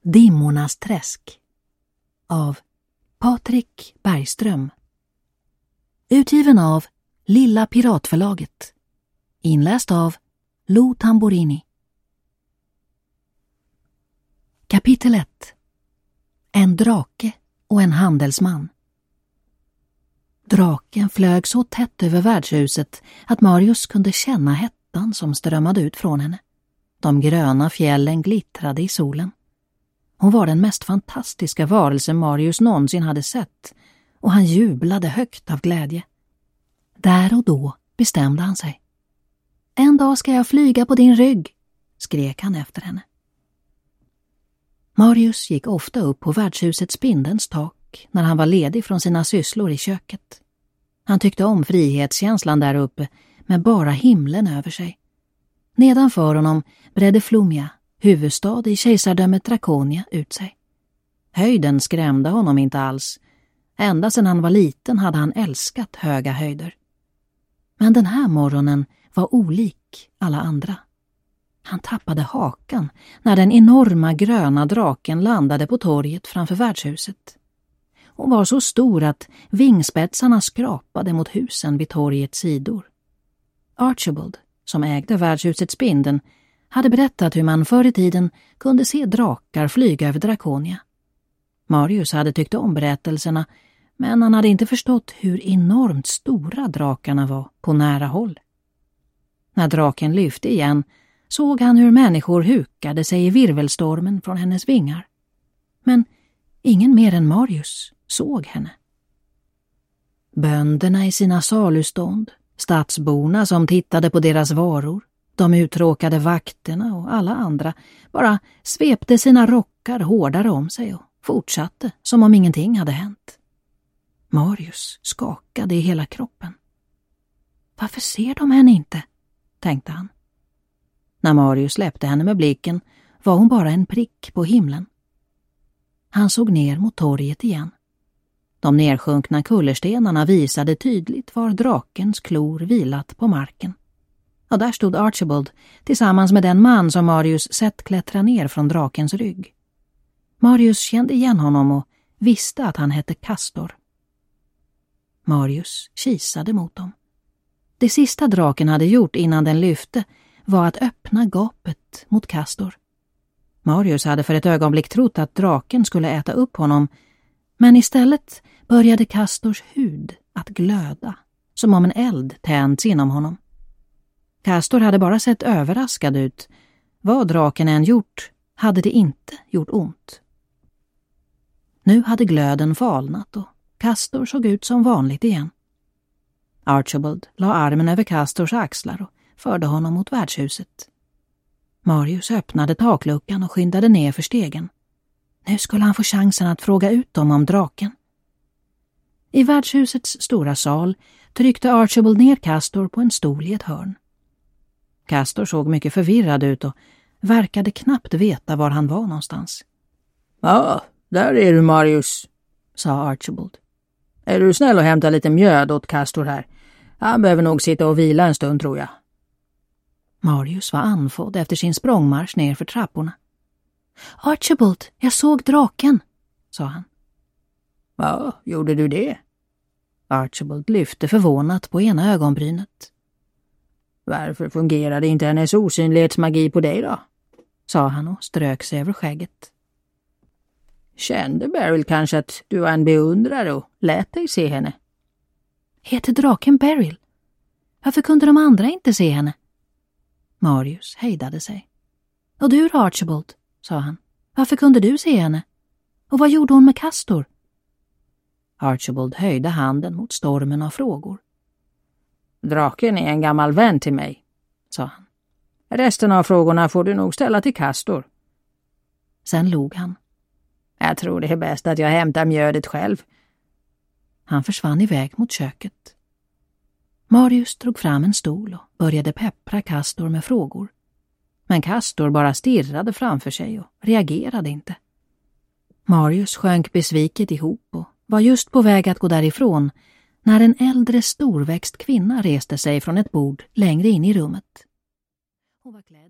Dimmornas träsk av Patrik Bergström. Utgiven av Lilla Piratförlaget. Inläst av Lo Tamborini. Kapitel 1. En drake och en handelsman. Draken flög så tätt över värdshuset att Marius kunde känna hettan som strömmade ut från henne. De gröna fjällen glittrade i solen. Hon var den mest fantastiska varelse Marius någonsin hade sett, och han jublade högt av glädje. Där och då bestämde han sig. En dag ska jag flyga på din rygg, skrek han efter henne. Marius gick ofta upp på värdshusets spindelns tak när han var ledig från sina sysslor i köket. Han tyckte om frihetskänslan där uppe med bara himlen över sig. Nedanför honom bredde Flumia, huvudstad i kejsardömet Draconia, ut sig. Höjden skrämde honom inte alls. Ända sedan han var liten hade han älskat höga höjder. Men den här morgonen var olik alla andra. Han tappade hakan när den enorma gröna draken landade på torget framför värdshuset. Hon var så stor att vingspetsarna skrapade mot husen vid torgets sidor. Archibald, som ägde värdshusets spindeln, hade berättat hur man förr i tiden kunde se drakar flyga över Draconia. Marius hade tyckt om berättelserna, men han hade inte förstått hur enormt stora drakarna var på nära håll. När draken lyfte igen såg han hur människor hukade sig i virvelstormen från hennes vingar. Men ingen mer än Marius såg henne. Bönderna i sina salustånd, stadsborna som tittade på deras varor, de uttråkade vakterna och alla andra bara svepte sina rockar hårdare om sig och fortsatte som om ingenting hade hänt. Marius skakade i hela kroppen. Varför ser de henne inte? Tänkte han. När Marius släppte henne med blicken var hon bara en prick på himlen. Han såg ner mot torget igen. De nersjunkna kullerstenarna visade tydligt var drakens klor vilat på marken. Och där stod Archibald tillsammans med den man som Marius sett klättra ner från drakens rygg. Marius kände igen honom och visste att han hette Castor. Marius kisade mot dem. Det sista draken hade gjort innan den lyfte var att öppna gapet mot Castor. Marius hade för ett ögonblick trott att draken skulle äta upp honom, men istället började Castors hud att glöda, som om en eld tänds inom honom. Castor hade bara sett överraskad ut. Vad draken än gjort hade det inte gjort ont. Nu hade glöden falnat och Castor såg ut som vanligt igen. Archibald la armen över Castors axlar och förde honom mot värdshuset. Marius öppnade takluckan och skyndade ner för stegen. Nu skulle han få chansen att fråga ut dem om draken. I värdshusets stora sal tryckte Archibald ner Castor på en stol i ett hörn. Castor såg mycket förvirrad ut och verkade knappt veta var han var någonstans. Ja, där är du, Marius, sa Archibald. Är du snäll och hämta lite mjöd åt Castor här? Han behöver nog sitta och vila en stund, tror jag. Marius var andfådd efter sin språngmarsch ner för trapporna. Archibald, jag såg draken, sa han. Ja, gjorde du det? Archibald lyfte förvånat på ena ögonbrynet. Varför fungerade inte hennes osynlighetsmagi på dig då? Sa han och strök sig över skägget. Kände Beryl kanske att du var en beundrare och lät dig se henne? Heter draken Beryl? Varför kunde de andra inte se henne? Marius hejdade sig. Och du då, Archibald, sa han. Varför kunde du se henne? Och vad gjorde hon med Castor? Archibald höjde handen mot stormen av frågor. Draken är en gammal vän till mig, sa han. Resten av frågorna får du nog ställa till Castor. Sen log han. Jag tror det är bäst att jag hämtar mjödet själv. Han försvann iväg mot köket. Marius drog fram en stol och började peppra Castor med frågor. Men Castor bara stirrade framför sig och reagerade inte. Marius sjönk besviket ihop och var just på väg att gå därifrån när en äldre storväxt kvinna reste sig från ett bord längre in i rummet. Hon var klädd